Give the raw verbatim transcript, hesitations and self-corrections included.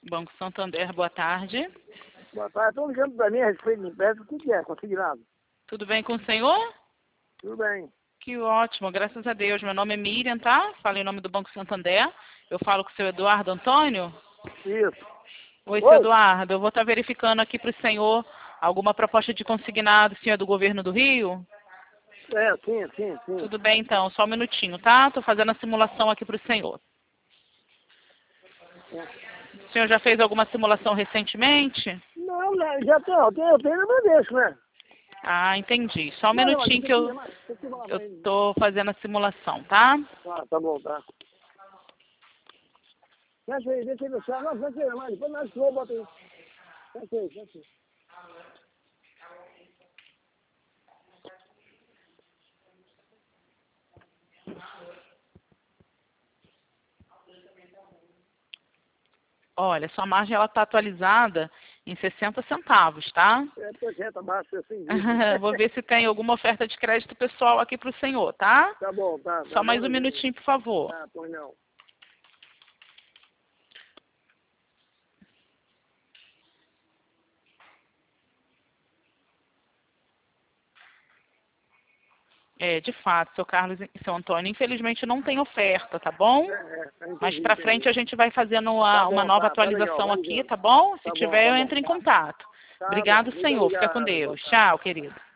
Banco Santander, boa tarde. Boa tarde. Estão ligando para mim a respeito de empréstimo. O que que é? Consignado? Tudo bem com o senhor? Tudo bem. Que ótimo, graças a Deus. Meu nome é Miriam, tá? Falo em nome do Banco Santander. Eu falo com o seu Eduardo Antônio. Isso. Oi, Oi. seu Eduardo. Eu vou estar verificando aqui para o senhor alguma proposta de consignado, senhor é do governo do Rio? É, sim, sim, sim. Tudo bem, então. Só um minutinho, tá? Estou fazendo a simulação aqui para o senhor. É. O senhor já fez alguma simulação recentemente? Não, né, já tenho, eu tenho, eu tenho no Bradesco, né? Ah, entendi. Só um Não, não, minutinho mas que eu tem mais, tem que falar eu pra ele. tô fazendo a simulação, tá? Ah, tá bom, tá. Fecha aí, deixa ele fechar. Não, fecha aí, mas depois nós vamos, bota aí. Fecha aí, fecha aí. Olha, sua margem ela está atualizada em sessenta centavos, tá? É, projeto abaixo, assim. Vou ver se tem alguma oferta de crédito pessoal aqui para o senhor, tá? Tá bom, tá. Só tá mais bom, um minutinho, por favor. tá, pois não. É, de fato, seu Carlos e seu Antônio, infelizmente não tem oferta, tá bom? É, é, entendi, Mas para entendi. frente a gente vai fazendo uma, Tá uma bom, nova tá, tá legal, atualização vai aqui, ligando. tá bom? Se Tá bom, tiver, tá eu bom, entro em tá. contato. Tá bom, Obrigado, muito senhor. Fica com obrigado, boa Deus. tarde. Tchau, querido.